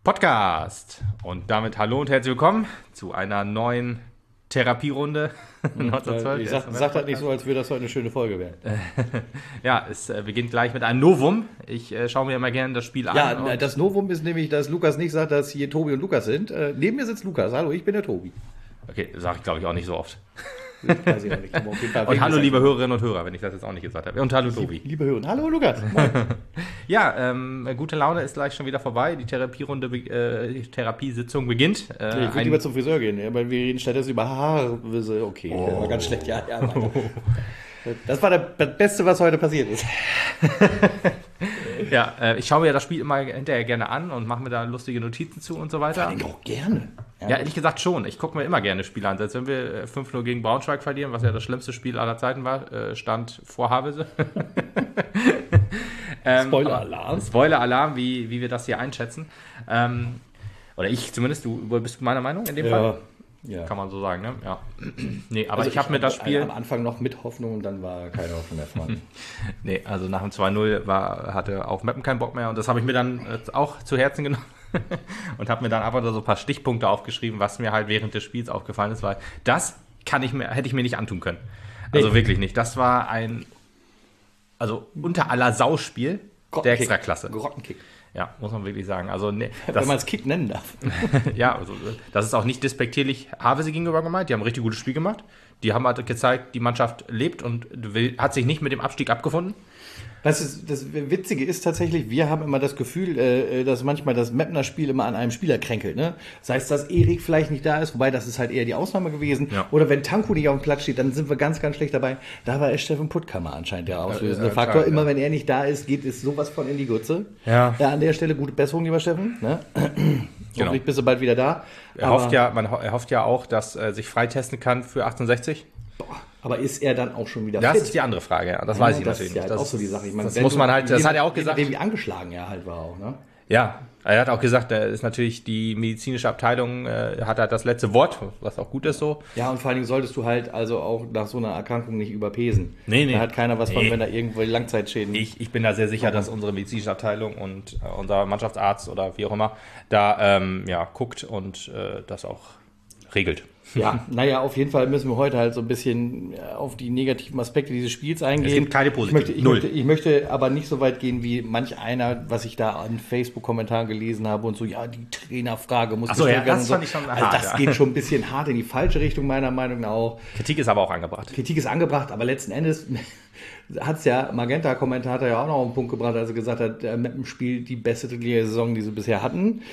Podcast. Und damit hallo und herzlich willkommen zu einer neuen Therapierunde. 1912. Ich sag das nicht so, als würde das heute eine schöne Folge werden. Ja, es beginnt gleich mit einem Novum. Ich schaue mir immer gerne das Spiel an. Ja, das Novum ist nämlich, dass Lukas nicht sagt, dass hier Tobi und Lukas sind. Neben mir sitzt Lukas. Hallo, ich bin der Tobi. Okay, sage ich glaube ich auch nicht so oft. Weiß ich auch nicht. Auf jeden Fall und hallo liebe Hörerinnen und Hörer, wenn ich das jetzt auch nicht gesagt habe. Und hallo Tobi. Liebe Hörer. Hallo Lukas. Ja, gute Laune ist gleich schon wieder vorbei. Die Therapiesitzung beginnt. Ich würde lieber zum Friseur gehen, weil wir reden stattdessen über Haarwisse. Okay, das war ganz schlecht. Ja, das war das Beste, was heute passiert ist. Ja, ich schaue mir das Spiel immer hinterher gerne an und mache mir da lustige Notizen zu und so weiter. Vor allem auch gerne. Ja, ehrlich gesagt schon. Ich gucke mir immer gerne Spiele an. Selbst wenn wir 5-0 gegen Braunschweig verlieren, was ja das schlimmste Spiel aller Zeiten war, stand vor Havelse. Spoiler-Alarm. Spoiler-Alarm, wie wir das hier einschätzen. Oder ich zumindest. Bist du meiner Meinung in dem Fall? Ja. Kann man so sagen, ne? Ja. Nee, aber also ich habe mir das Spiel... Am Anfang noch mit Hoffnung und dann war keine Hoffnung mehr vorhanden. Nee, also nach dem 2-0 hatte auch Meppen keinen Bock mehr und das habe ich mir dann auch zu Herzen genommen und habe mir dann einfach nur so ein paar Stichpunkte aufgeschrieben, was mir halt während des Spiels aufgefallen ist, weil das hätte ich mir nicht antun können. Also wirklich nicht. Das war ein unter aller Sau-Spiel der Extraklasse. Grottenkick. Ja, muss man wirklich sagen. Also, nee, wenn man es Kick nennen darf. Ja, also, das ist auch nicht despektierlich Havelse gegenüber gemeint. Die haben ein richtig gutes Spiel gemacht. Die haben halt gezeigt, die Mannschaft lebt und hat sich nicht mit dem Abstieg abgefunden. Das Witzige ist tatsächlich, wir haben immer das Gefühl, dass manchmal das Meppner Spiel immer an einem Spieler kränkelt. Ne? Das heißt, dass Erik vielleicht nicht da ist, wobei das ist halt eher die Ausnahme gewesen. Ja. Oder wenn Tanku nicht auf dem Platz steht, dann sind wir ganz, ganz schlecht dabei. Da war Steffen Puttkammer anscheinend der auslösende Faktor. Klar, immer wenn er nicht da ist, geht es sowas von in die Grütze. Ja. An der Stelle gute Besserung, lieber Steffen. Ne? Genau. Hoffentlich bist du bald wieder da. Er hofft ja auch, dass er sich freitesten kann für 1860. Aber ist er dann auch schon wieder fit? Das ist die andere Frage, ja. Das weiß ich natürlich nicht. Das ist ja auch so die Sache. Ich meine, das muss man halt, das hat er auch gesagt. Wie angeschlagen er halt war auch, ne? Ja, er hat auch gesagt, da ist natürlich die medizinische Abteilung, hat halt das letzte Wort, was auch gut ist so. Ja, und vor allen Dingen solltest du halt also auch nach so einer Erkrankung nicht überpesen. Nee. Da hat keiner was von, wenn da irgendwo Langzeitschäden... Ich bin da sehr sicher, dass unsere medizinische Abteilung und unser Mannschaftsarzt oder wie auch immer da guckt und das auch regelt. Ja, naja, auf jeden Fall müssen wir heute halt so ein bisschen auf die negativen Aspekte dieses Spiels eingehen. Es gibt keine positiven. Ich möchte aber nicht so weit gehen wie manch einer, was ich da an Facebook-Kommentaren gelesen habe und so, ja, die Trainerfrage muss gestellt werden. Das fand ich schon hart, also das geht schon ein bisschen hart in die falsche Richtung, meiner Meinung nach auch. Kritik ist aber auch angebracht. Kritik ist angebracht, aber letzten Endes hat es ja Magenta-Kommentator ja auch noch auf den Punkt gebracht, als er gesagt hat, Meppen spielt die beste Saison, die sie bisher hatten.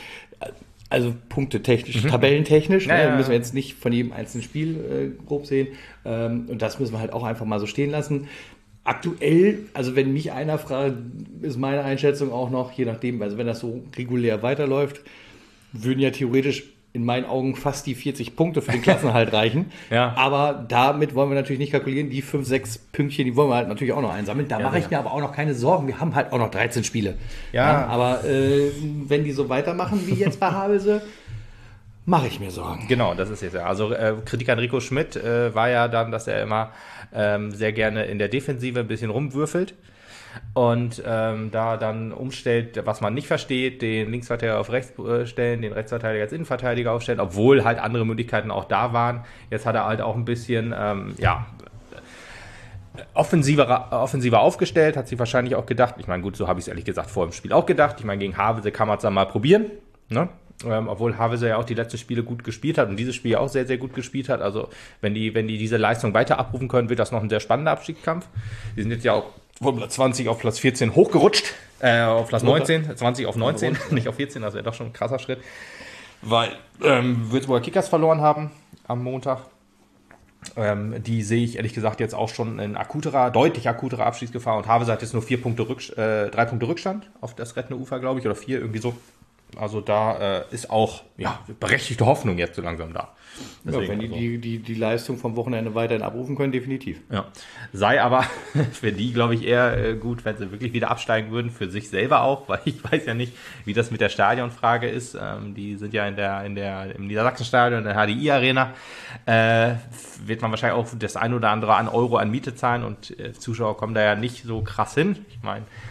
Also punktetechnisch, tabellentechnisch, müssen wir jetzt nicht von jedem einzelnen Spiel grob sehen. Und das müssen wir halt auch einfach mal so stehen lassen. Aktuell, also wenn mich einer fragt, ist meine Einschätzung auch noch, je nachdem, also wenn das so regulär weiterläuft, würden ja theoretisch in meinen Augen fast die 40 Punkte für den Klassenerhalt reichen. Ja. Aber damit wollen wir natürlich nicht kalkulieren. Die 5, 6 Pünktchen, die wollen wir halt natürlich auch noch einsammeln. Da mache ich mir aber auch noch keine Sorgen. Wir haben halt auch noch 13 Spiele. Ja. Aber wenn die so weitermachen wie jetzt bei Havelse, mache ich mir Sorgen. Genau, das ist jetzt ja. Also Kritik an Rico Schmidt war ja dann, dass er immer sehr gerne in der Defensive ein bisschen rumwürfelt. Und da dann umstellt, was man nicht versteht, den Linksverteidiger auf rechts stellen, den Rechtsverteidiger als Innenverteidiger aufstellen, obwohl halt andere Möglichkeiten auch da waren. Jetzt hat er halt auch ein bisschen offensiver aufgestellt, hat sich wahrscheinlich auch gedacht, ich meine gut, so habe ich es ehrlich gesagt vor dem Spiel auch gedacht, ich meine gegen Havelse kann man es dann mal probieren, ne? Obwohl Havelse ja auch die letzten Spiele gut gespielt hat und dieses Spiel auch sehr, sehr gut gespielt hat. Also wenn die diese Leistung weiter abrufen können, wird das noch ein sehr spannender Abstiegskampf. Die sind jetzt ja auch von Platz 20 auf Platz 14 hochgerutscht, auf Platz 19, 20 auf 19, nicht auf 14, das wäre doch schon ein krasser Schritt. Weil Würzburger Kickers verloren haben am Montag. Die sehe ich ehrlich gesagt jetzt auch schon in deutlich akuterer Abstiegsgefahr und Havelse hat jetzt nur 3 Punkte Rückstand auf das rettende Ufer, glaube ich, oder 4, irgendwie so. Also da ist auch berechtigte Hoffnung jetzt so langsam da. Deswegen, wenn die Leistung vom Wochenende weiterhin abrufen können, definitiv. Ja. Sei aber für die, glaube ich, eher gut, wenn sie wirklich wieder absteigen würden, für sich selber auch, weil ich weiß ja nicht, wie das mit der Stadionfrage ist. Die sind ja im Niedersachsenstadion, in der HDI-Arena. Wird man wahrscheinlich auch das ein oder andere an Euro an Miete zahlen und Zuschauer kommen da ja nicht so krass hin. Ich meine,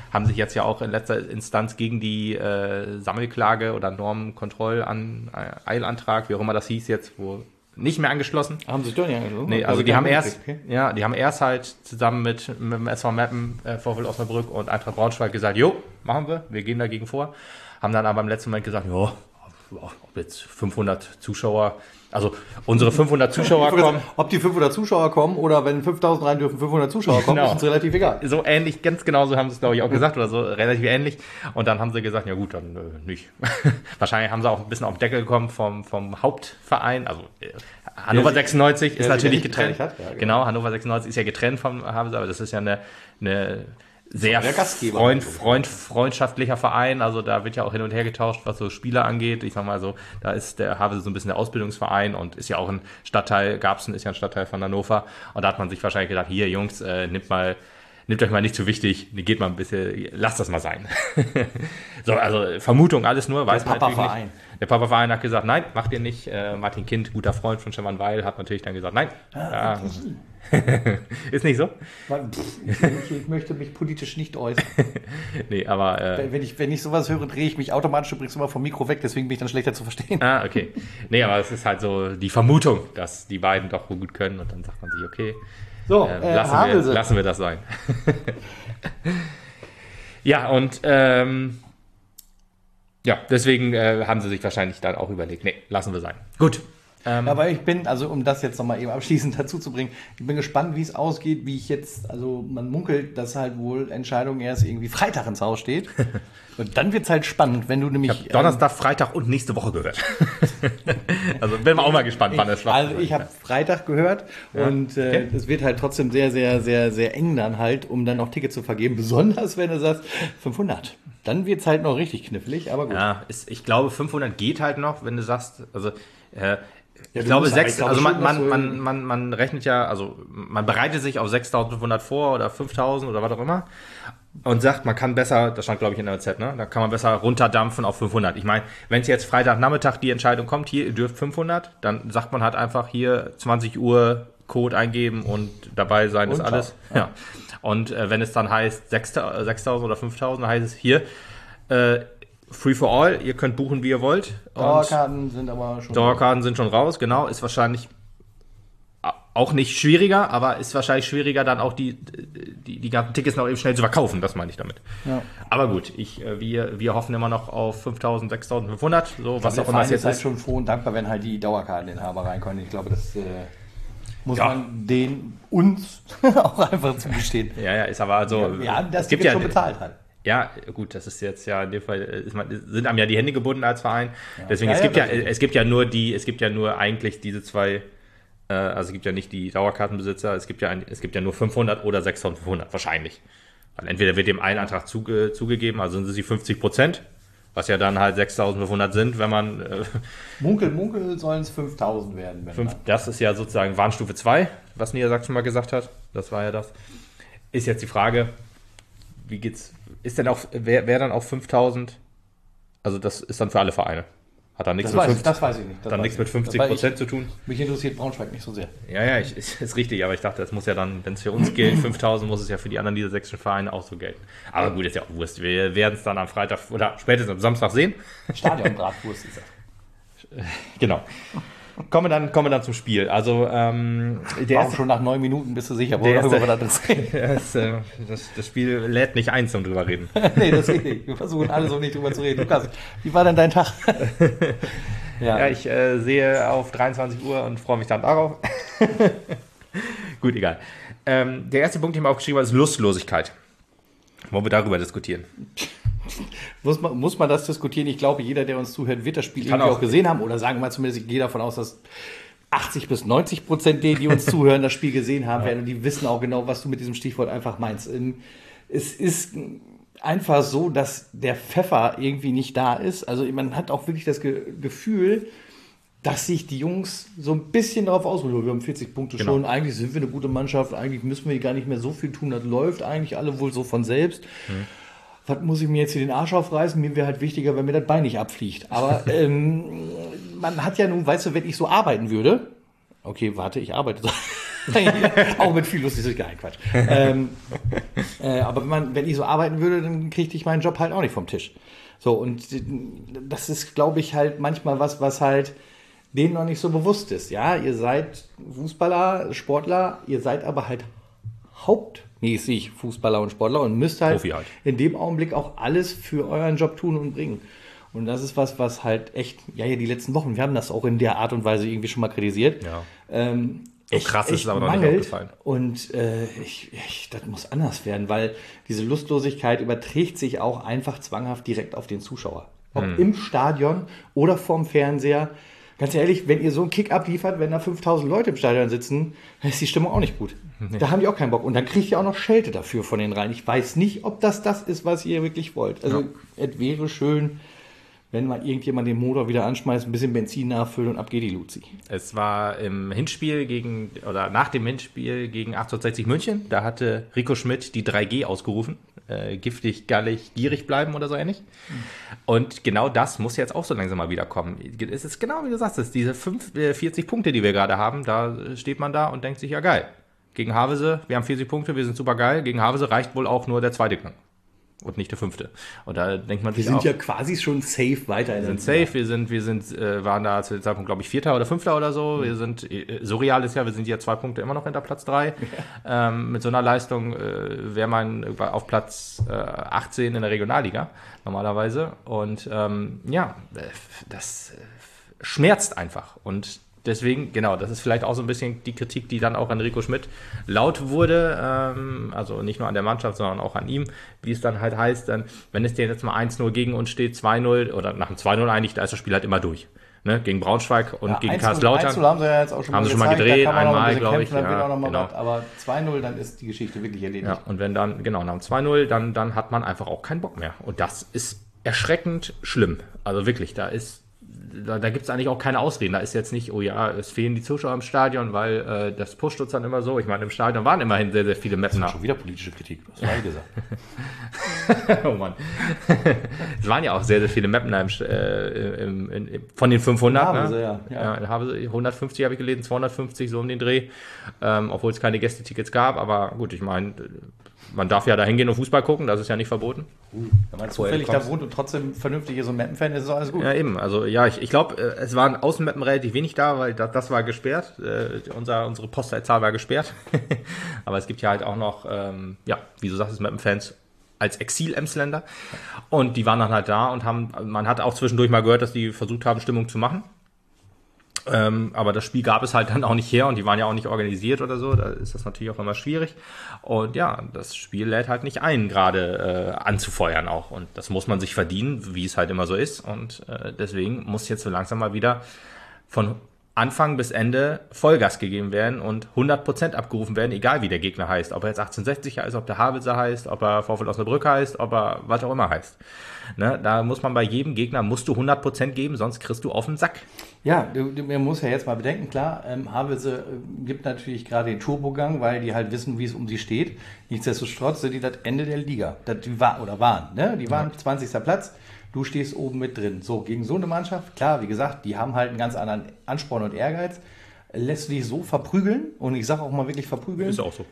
haben sich jetzt ja auch in letzter Instanz gegen die Sammelklage oder Eilantrag, wie auch immer das hieß jetzt, wo nicht mehr angeschlossen. Haben sie sich doch nicht angeschlossen? Nee, also die haben erst halt zusammen mit dem SV Meppen, VfL Osnabrück und Eintracht Braunschweig gesagt, jo, machen wir gehen dagegen vor. Haben dann aber im letzten Moment gesagt, jo, ob jetzt 500 Zuschauer, also unsere 500 Zuschauer kommen. Ob die 500 Zuschauer kommen oder wenn 5000 rein dürfen, 500 Zuschauer kommen, ist uns relativ egal. So ähnlich, ganz genau so haben sie es, glaube ich, auch gesagt oder so, relativ ähnlich. Und dann haben sie gesagt, ja gut, dann nicht. Wahrscheinlich haben sie auch ein bisschen auf den Deckel gekommen vom Hauptverein, also Hannover 96 ist natürlich getrennt. Ja, genau, Hannover 96 ist ja getrennt vom Havelse, aber das ist ja eine sehr freundschaftlicher Verein, also da wird ja auch hin und her getauscht, was so Spieler angeht. Ich sag mal so, da ist der Havelse so ein bisschen der Ausbildungsverein und ist ja auch ein Stadtteil, Garbsen ist ja ein Stadtteil von Hannover und da hat man sich wahrscheinlich gedacht, hier Jungs, nehmt euch mal nicht zu wichtig, geht mal ein bisschen, lasst das mal sein. So, also Vermutung, alles nur, weiß man natürlich nicht. Der Papa-Verein hat gesagt, nein, macht ihr nicht. Martin Kind, guter Freund von Stefan Weil, hat natürlich dann gesagt, nein. Ist nicht so? Ich möchte mich politisch nicht äußern. Nee, aber... Wenn ich sowas höre, drehe ich mich automatisch übrigens immer vom Mikro weg, deswegen bin ich dann schlechter zu verstehen. Ah, okay. Nee, aber es ist halt so die Vermutung, dass die beiden doch gut können und dann sagt man sich, okay, so, lassen wir das sein. Ja, und deswegen haben sie sich wahrscheinlich dann auch überlegt, nee, lassen wir sein. Gut. Aber ich bin, also um das jetzt nochmal eben abschließend dazu zu bringen, ich bin gespannt, wie es ausgeht, also man munkelt, dass halt wohl Entscheidung erst irgendwie Freitag ins Haus steht. Und dann wird es halt spannend, wenn du nämlich... Ich habe Donnerstag, Freitag und nächste Woche gehört. Also bin mal auch mal gespannt, wann es war. Also ich habe Freitag gehört und es wird halt trotzdem sehr, sehr, sehr, sehr eng dann halt, um dann auch Tickets zu vergeben. Besonders, wenn du sagst, 500. Dann wird es halt noch richtig knifflig, aber gut. Ja, ich glaube, 500 geht halt noch, wenn du sagst, also... ich glaube, man rechnet ja, also man bereitet sich auf 6.500 vor oder 5.000 oder was auch immer und sagt, man kann besser, das stand glaube ich in der OZ, ne? Da kann man besser runterdampfen auf 500. Ich meine, wenn es jetzt Freitagnachmittag die Entscheidung kommt, hier, ihr dürft 500, dann sagt man halt einfach hier 20 Uhr Code eingeben und dabei sein ist alles. Ja. Und wenn es dann heißt 6.000 oder 5.000, dann heißt es hier, Free for all, ihr könnt buchen, wie ihr wollt. Dauerkarten sind schon raus, genau. Ist wahrscheinlich auch nicht schwieriger, aber ist wahrscheinlich schwieriger, dann auch die ganzen Tickets noch eben schnell zu verkaufen, das meine ich damit. Ja. Aber gut, wir hoffen immer noch auf 5.000, 6.500, so was auch immer es jetzt ist. Ich bin schon froh und dankbar, wenn halt die Dauerkarteninhaber reinkommen. Ich glaube, das muss man uns auch einfach zugestehen. Ja, ist aber also... Ja, das Ticket schon bezahlt hat. Ja, gut, das ist jetzt ja in dem Fall, sind einem ja die Hände gebunden als Verein. Ja. Deswegen, es gibt ja nur eigentlich diese zwei, also es gibt ja nicht die Dauerkartenbesitzer, es gibt ja nur 500 oder 6.500, wahrscheinlich. Weil entweder wird dem einen Antrag zugegeben, also sind sie 50%, was ja dann halt 6.500 sind, wenn man... Munkel sollen es 5.000 werden. Das ist ja sozusagen Warnstufe 2, was Niedersachsen mal gesagt hat. Das war ja das. Ist jetzt die Frage, wie geht's... Ist denn auch, wer dann auch 5.000? Also das ist dann für alle Vereine. Hat dann nichts das weiß ich nicht. Dann nichts mit 50% zu tun. Mich interessiert Braunschweig nicht so sehr. Ja, ist richtig, aber ich dachte, das muss ja dann, wenn es für uns gilt, 5.000 muss es ja für die anderen niedersächsischen Vereine auch so gelten. Aber gut, ist ja auch Wurst. Wir werden es dann am Freitag oder spätestens am Samstag sehen. Stadion-Bratwurst ist das. Genau. Kommen wir dann zum Spiel. Also schon nach 9 Minuten bist du sicher, worüber wir das reden. Das Spiel lädt nicht ein, um drüber reden. Nee, das geht nicht. Wir versuchen alle so nicht drüber zu reden. Lukas, wie war denn dein Tag? Ja, ich sehe auf 23 Uhr und freue mich dann darauf. Gut, egal. Der erste Punkt, den ich mir aufgeschrieben habe, ist Lustlosigkeit. Wollen wir darüber diskutieren? Muss man das diskutieren? Ich glaube, jeder, der uns zuhört, wird das Spiel irgendwie auch gesehen haben. Oder sagen wir mal zumindest, ich gehe davon aus, dass 80-90% die uns zuhören, das Spiel gesehen haben werden. Und die wissen auch genau, was du mit diesem Stichwort einfach meinst. Es ist einfach so, dass der Pfeffer irgendwie nicht da ist. Also man hat auch wirklich das Gefühl, dass sich die Jungs so ein bisschen darauf ausruhen. Wir haben 40 Punkte schon. Eigentlich sind wir eine gute Mannschaft. Eigentlich müssen wir gar nicht mehr so viel tun. Das läuft eigentlich alle wohl so von selbst. Was muss ich mir jetzt hier den Arsch aufreißen? Mir wäre halt wichtiger, wenn mir das Bein nicht abfliegt. Aber man hat ja nun, weißt du, wenn ich so arbeiten würde, okay, warte, ich arbeite so. Auch mit viel Lustigkeit, Quatsch. Aber wenn ich so arbeiten würde, dann kriegte ich meinen Job halt auch nicht vom Tisch. So, und das ist, glaube ich, halt manchmal was halt denen noch nicht so bewusst ist. Ja, ihr seid Fußballer, Sportler, ihr seid aber halt hauptmäßig Fußballer und Sportler und müsst halt in dem Augenblick auch alles für euren Job tun und bringen. Und das ist was halt echt, ja, die letzten Wochen, wir haben das auch in der Art und Weise irgendwie schon mal kritisiert. Ja. So krass ist es aber noch nicht aufgefallen. Und das muss anders werden, weil diese Lustlosigkeit überträgt sich auch einfach zwanghaft direkt auf den Zuschauer. Ob im Stadion oder vorm Fernseher. Ganz ehrlich, wenn ihr so einen Kick abliefert, wenn da 5000 Leute im Stadion sitzen, dann ist die Stimmung auch nicht gut. Nee. Da haben die auch keinen Bock. Und dann kriegt ihr auch noch Schelte dafür von den Reihen. Ich weiß nicht, ob das ist, was ihr wirklich wollt. Also es wäre schön, wenn mal irgendjemand den Motor wieder anschmeißt, ein bisschen Benzin nachfüllt und ab geht die Luzi. Es war im Hinspiel nach dem Hinspiel gegen 1860 München, da hatte Rico Schmidt die 3G ausgerufen. Giftig, gallig, gierig bleiben oder so ähnlich. Und genau das muss jetzt auch so langsam mal wieder kommen. Es ist genau wie du sagst, es ist diese 40 Punkte, die wir gerade haben, da steht man da und denkt sich, ja geil, gegen Havelse, wir haben 40 Punkte, wir sind super geil, gegen Havelse reicht wohl auch nur der 2. Gang. Und nicht der 5. Und da denkt man sich auch... Wir sind ja quasi schon safe weiter in der Liga. Wir waren da zu dem Zeitpunkt, glaube ich, 4. oder 5. oder so. Wir sind, surreal ist ja, wir sind ja 2 Punkte immer noch hinter Platz 3. Ja. Mit so einer Leistung wäre man auf Platz 18 in der Regionalliga, normalerweise. Und das schmerzt einfach. Und deswegen, genau, das ist vielleicht auch so ein bisschen die Kritik, die dann auch an Rico Schmidt laut wurde, also nicht nur an der Mannschaft, sondern auch an ihm, wie es dann halt heißt, wenn es dir jetzt mal 1-0 gegen uns steht, 2-0 oder nach dem 2-0 eigentlich, da ist das Spiel halt immer durch. Ne? Gegen Braunschweig und gegen Kaiserslautern. 1-0 haben sie ja jetzt auch schon mal gedreht, einmal, glaube ich. Ja, genau. Aber 2-0, dann ist die Geschichte wirklich erledigt. Ja, und wenn dann, genau, nach dem 2-0, dann hat man einfach auch keinen Bock mehr. Und das ist erschreckend schlimm. Also wirklich, da gibt es eigentlich auch keine Ausreden. Da ist jetzt nicht, oh ja, es fehlen die Zuschauer im Stadion, weil das pusht uns dann immer so. Ich meine, im Stadion waren immerhin sehr, sehr viele Mapner. Das ist schon wieder politische Kritik, du hast ja gesagt. Oh Mann. Es waren ja auch sehr, sehr viele Mapner von den 500. Havelse, ja. 150 habe ich gelesen, 250 so um den Dreh. Obwohl es keine Gästetickets gab. Aber gut, ich meine, man darf ja da hingehen und Fußball gucken, das ist ja nicht verboten. Wenn man zufällig da wohnt und trotzdem vernünftig ist und Mappen-Fan ist, ist alles gut. Ja, eben. Also ja, ich glaube, es waren Außenmappen relativ wenig da, weil das war gesperrt. Unsere Postleitzahl war gesperrt. Aber es gibt ja halt auch noch, wie du sagst, Mappen-Fans als Exil-Emsländer. Und die waren dann halt da und man hat auch zwischendurch mal gehört, dass die versucht haben, Stimmung zu machen. Aber das Spiel gab es halt dann auch nicht her und die waren ja auch nicht organisiert oder so, da ist das natürlich auch immer schwierig. Und ja, das Spiel lädt halt nicht ein, gerade anzufeuern auch. Und das muss man sich verdienen, wie es halt immer so ist. Und deswegen muss jetzt so langsam mal wieder von Anfang bis Ende Vollgas gegeben werden und 100% abgerufen werden, egal wie der Gegner heißt. Ob er jetzt 1860 heißt, ob der Havelse heißt, ob er VfL Osnabrück heißt, ob er was auch immer heißt. Ne, da muss man bei jedem Gegner, musst du 100% geben, sonst kriegst du auf den Sack. Ja, man muss ja jetzt mal bedenken, klar, Havelse gibt natürlich gerade den Turbogang, weil die halt wissen, wie es um sie steht. Nichtsdestotrotz sind die das Ende der Liga. Die waren 20. Platz. Du stehst oben mit drin. So, gegen so eine Mannschaft, klar, wie gesagt, die haben halt einen ganz anderen Ansporn und Ehrgeiz. Lässt du dich so verprügeln, und ich sage auch mal wirklich verprügeln. Ist auch so.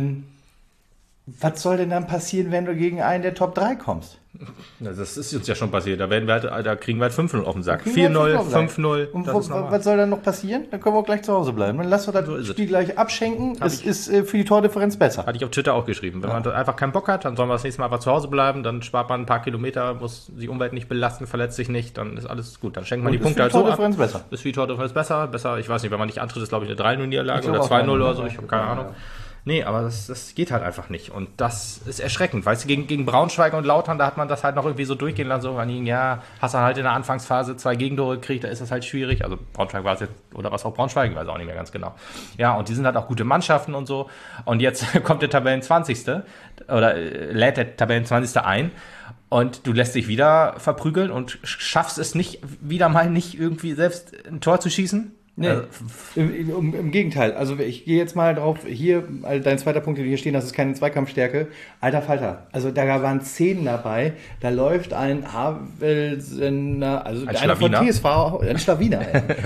Was soll denn dann passieren, wenn du gegen einen der Top 3 kommst? Das ist uns ja schon passiert. Da kriegen wir halt 5-0 auf den Sack. 4-0, 5-0. Und was soll dann noch passieren? Dann können wir auch gleich zu Hause bleiben. Dann lass doch das Spiel gleich abschenken. Es ist für die Tordifferenz besser. Hatte ich auf Twitter auch geschrieben. Wenn man einfach keinen Bock hat, dann soll man das nächste Mal einfach zu Hause bleiben. Dann spart man ein paar Kilometer, muss die Umwelt nicht belasten, verletzt sich nicht. Dann ist alles gut. Dann schenkt man die Punkte halt so ab. Ist für die Tordifferenz besser. Ich weiß nicht, wenn man nicht antritt, ist glaube ich eine 3-0-Niederlage oder 2-0 oder so. Ich habe keine Ahnung. Nee, aber das geht halt einfach nicht. Und das ist erschreckend. Weißt du, gegen Braunschweig und Lautern, da hat man das halt noch irgendwie so durchgehen lassen. So, hast du halt in der Anfangsphase 2 Gegentore gekriegt, da ist das halt schwierig. Also Braunschweig war es jetzt, oder was auch Braunschweig, ich weiß auch nicht mehr ganz genau. Ja, und die sind halt auch gute Mannschaften und so. Und jetzt kommt der Tabellen-20. oder lädt der Tabellen-20. ein. Und du lässt dich wieder verprügeln und schaffst es nicht, wieder mal nicht irgendwie selbst ein Tor zu schießen. Nee, im Gegenteil. Also ich gehe jetzt mal drauf, hier, dein zweiter Punkt, den du hier stehen hast, ist keine Zweikampfstärke. Alter Falter, also da waren Szenen dabei, da läuft ein Havelsener, also ein einer von TSV, ein Schlawiner,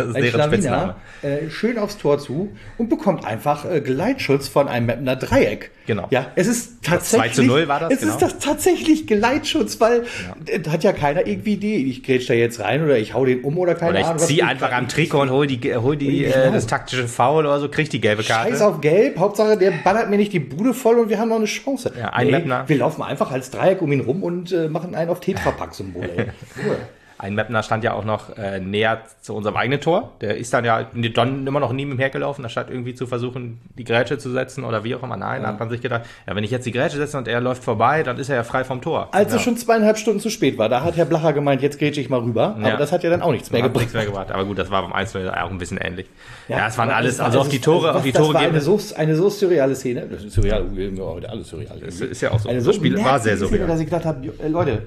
schön aufs Tor zu und bekommt einfach Geleitschutz von einem Mapner Dreieck. Genau. Ja, es ist tatsächlich, 2:0 war das, ist das tatsächlich Geleitschutz, weil da hat ja keiner irgendwie ich grätsch da jetzt rein oder ich hau den um oder keine Ahnung. Oder ich zieh einfach am Trikot und hol das taktische Foul oder so, krieg die gelbe Karte. Scheiß auf Gelb, Hauptsache der ballert mir nicht die Bude voll und wir haben noch eine Chance. Ja, Mapner. Wir laufen einfach als Dreieck um ihn rum und machen einen auf Tetrapack-Symbol. Ein Mapner stand ja auch noch näher zu unserem eigenen Tor. Der ist dann ja immer noch neben ihm hergelaufen, anstatt irgendwie zu versuchen, die Grätsche zu setzen oder wie auch immer. Nein, da hat man sich gedacht, ja, wenn ich jetzt die Grätsche setze und er läuft vorbei, dann ist er ja frei vom Tor. Als es schon 2,5 Stunden zu spät war, da hat Herr Blacher gemeint, jetzt grätsche ich mal rüber. Aber das hat ja dann auch nichts mehr gebracht. Aber gut, das war beim 1:0 auch ein bisschen ähnlich. Ja, es waren alles, also auf die Tore das gehen. War eine so surreale Szene. Das ist surreal, wir haben heute alles surreal. Das ist ja auch so. Das Spiel war sehr surreal. Dass ich gedacht habe, Leute,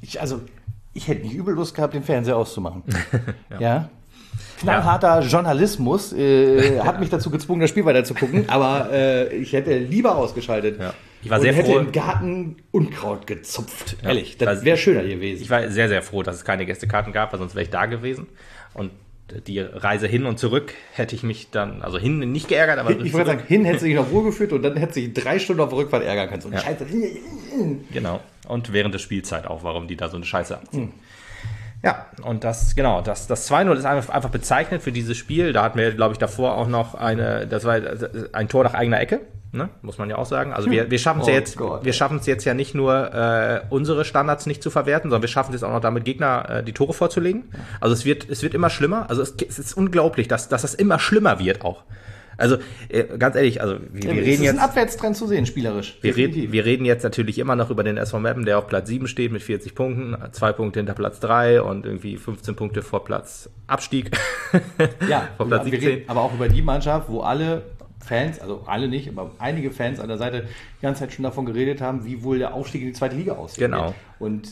ich hätte nicht übel Lust gehabt, den Fernseher auszumachen. Ja. Knallharter Journalismus hat mich dazu gezwungen, das Spiel weiter zu gucken, aber ich hätte lieber ausgeschaltet. Ja. Ich war sehr froh. Hätte im Garten Unkraut gezupft. Ehrlich, das wäre schöner gewesen. Ich war sehr, sehr froh, dass es keine Gästekarten gab, weil sonst wäre ich da gewesen. Und die Reise hin und zurück hätte ich mich dann, also hin nicht geärgert, aber ich wollte sagen, hin hätte sich noch Ruhe geführt und dann hätte sich 3 Stunden auf der Rückfahrt ärgern können. So eine Scheiße. Genau. Und während der Spielzeit auch, warum die da so eine Scheiße abziehen. Ja, und das 2:0 ist einfach bezeichnet für dieses Spiel. Da hatten wir, glaube ich, davor auch noch das war ein Tor nach eigener Ecke, ne? Muss man ja auch sagen. Also wir schaffen es jetzt ja nicht nur, unsere Standards nicht zu verwerten, sondern wir schaffen es auch noch damit, Gegner die Tore vorzulegen. Also es wird immer schlimmer. Also es ist unglaublich, dass das immer schlimmer wird auch. Also ganz ehrlich, also wir reden jetzt... Es ist ein Abwärtstrend zu sehen, spielerisch. Wir reden jetzt natürlich immer noch über den SV Meppen, der auf Platz 7 steht mit 40 Punkten, 2 Punkte hinter Platz 3 und irgendwie 15 Punkte vor Platz Abstieg. Ja, vor Platz 17. Wir reden aber auch über die Mannschaft, wo alle Fans, also alle nicht, aber einige Fans an der Seite die ganze Zeit schon davon geredet haben, wie wohl der Aufstieg in die zweite Liga aussieht. Genau. Und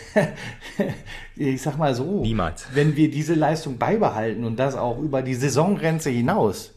ich sag mal so, niemals. Wenn wir diese Leistung beibehalten und das auch über die Saisongrenze hinaus,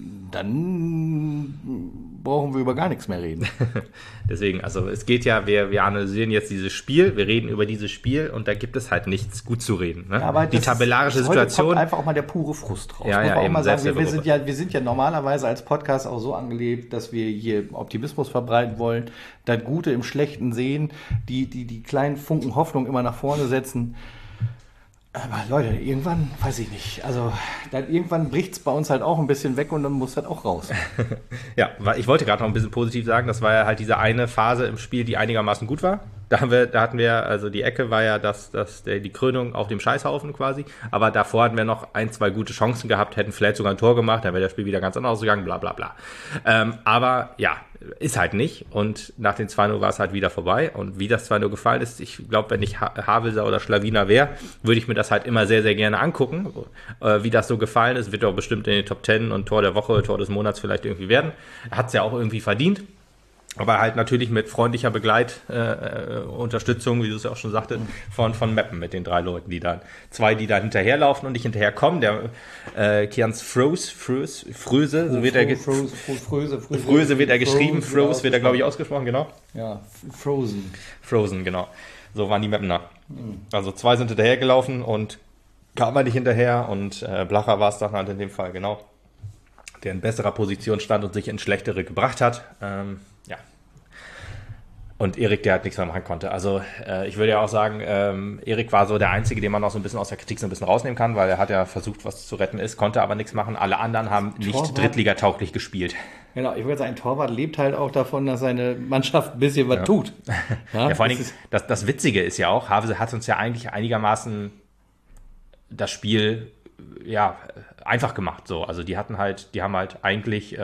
dann brauchen wir über gar nichts mehr reden. Deswegen, also es geht ja, wir analysieren jetzt dieses Spiel, wir reden über dieses Spiel und da gibt es halt nichts gut zu reden. Ne? Ja, aber die tabellarische Situation. Kommt einfach auch mal der pure Frust raus. Ja, muss man auch eben, mal sagen, wir sind ja normalerweise als Podcast auch so angelegt, dass wir hier Optimismus verbreiten wollen, das Gute im Schlechten sehen, die kleinen Funken Hoffnung immer nach vorne setzen. Aber Leute, irgendwann, weiß ich nicht, also irgendwann bricht es bei uns halt auch ein bisschen weg und dann muss das auch raus. Ja, ich wollte gerade noch ein bisschen positiv sagen, das war ja halt diese eine Phase im Spiel, die einigermaßen gut war. Da hatten wir, also die Ecke war ja die Krönung auf dem Scheißhaufen quasi, aber davor hatten wir noch 1, 2 gute Chancen gehabt, hätten vielleicht sogar ein Tor gemacht, dann wäre das Spiel wieder ganz anders ausgegangen, bla bla bla. Aber ja, ist halt nicht und nach den 2:0 war es halt wieder vorbei und wie das 2:0 gefallen ist, ich glaube, wenn ich Havelser oder Schlawiner wäre, würde ich mir das halt immer sehr, sehr gerne angucken, wie das so gefallen ist, wird auch bestimmt in den Top 10 und Tor der Woche, Tor des Monats vielleicht irgendwie werden. Hat es ja auch irgendwie verdient. Aber halt natürlich mit freundlicher Unterstützung, wie du es ja auch schon sagtest, von Meppen mit den 3 Leuten, die da hinterherlaufen und nicht hinterherkommen. Der Kians Fröse, so wird er Fröse wird er geschrieben, Froze wird er, glaube ich, ausgesprochen, genau. Ja, Frozen, genau. So waren die Meppener. Also 2 sind hinterhergelaufen und kam er nicht hinterher und Blacher war es dann halt in dem Fall, genau, der in besserer Position stand und sich in schlechtere gebracht hat. Ja. Und Erik, der halt nichts mehr machen konnte. Also ich würde ja auch sagen, Erik war so der Einzige, den man auch so ein bisschen aus der Kritik so ein bisschen rausnehmen kann, weil er hat ja versucht, was zu retten ist, konnte aber nichts machen. Alle anderen haben nicht drittligatauglich gespielt. Genau, ich würde sagen, ein Torwart lebt halt auch davon, dass seine Mannschaft ein bisschen was tut. Ja, vor allen Dingen, das Witzige ist ja auch, Havelse hat uns ja eigentlich einigermaßen das Spiel einfach gemacht. So. Also die haben halt eigentlich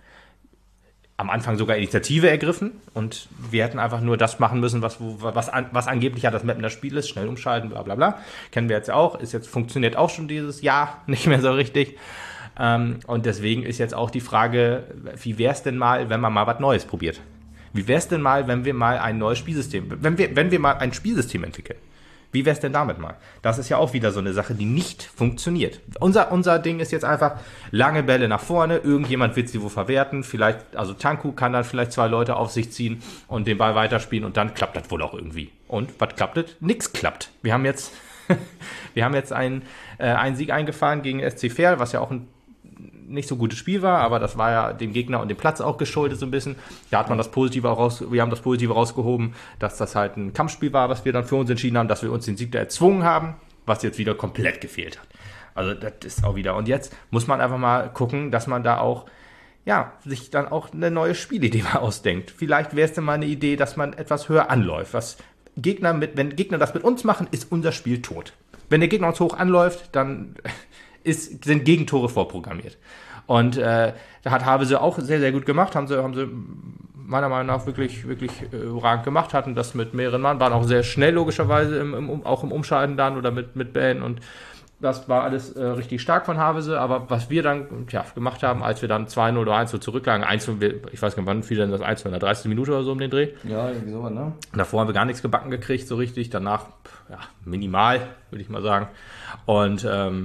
am Anfang sogar Initiative ergriffen und wir hätten einfach nur das machen müssen, was angeblich ja das Mappener Spiel ist, schnell umschalten, bla bla bla. Kennen wir jetzt auch, funktioniert auch schon dieses Jahr nicht mehr so richtig. Und deswegen ist jetzt auch die Frage, wie wäre es denn mal, wenn man mal was Neues probiert? Wie wäre es denn mal, wenn wir mal ein neues Spielsystem, wenn wir mal ein Spielsystem entwickeln? Wie wäre es denn damit mal? Das ist ja auch wieder so eine Sache, die nicht funktioniert. Unser Ding ist jetzt einfach lange Bälle nach vorne, irgendjemand wird sie wohl verwerten, vielleicht, also Tanku kann dann vielleicht 2 Leute auf sich ziehen und den Ball weiterspielen und dann klappt das wohl auch irgendwie. Und was klappt das? Nix klappt. Wir haben jetzt einen Sieg eingefahren gegen SC Verl, was ja auch ein nicht so gutes Spiel war, aber das war ja dem Gegner und dem Platz auch geschuldet so ein bisschen. Da hat man wir haben das Positive rausgehoben, dass das halt ein Kampfspiel war, was wir dann für uns entschieden haben, dass wir uns den Sieg da erzwungen haben, was jetzt wieder komplett gefehlt hat. Also das ist auch wieder. Und jetzt muss man einfach mal gucken, dass man da auch, ja, sich dann auch eine neue Spielidee mal ausdenkt. Vielleicht wäre es dann mal eine Idee, dass man etwas höher anläuft. Wenn Gegner das mit uns machen, ist unser Spiel tot. Wenn der Gegner uns hoch anläuft, dann sind Gegentore vorprogrammiert. Und da hat Havelse auch sehr, sehr gut gemacht. Haben sie meiner Meinung nach wirklich überragend gemacht. Hatten das mit mehreren Mann. Waren auch sehr schnell logischerweise, auch im Umschalten dann oder mit Bällen. Und das war alles richtig stark von Havelse. Aber was wir dann gemacht haben, als wir dann 2-0 oder 1-0 zurücklagen, 1-0, ich weiß gar nicht, wann fiel denn das 1-0, in der 30. Minute oder so um den Dreh. Ja, irgendwie sowas, ne? Davor haben wir gar nichts gebacken gekriegt, so richtig. Danach, minimal, würde ich mal sagen. Und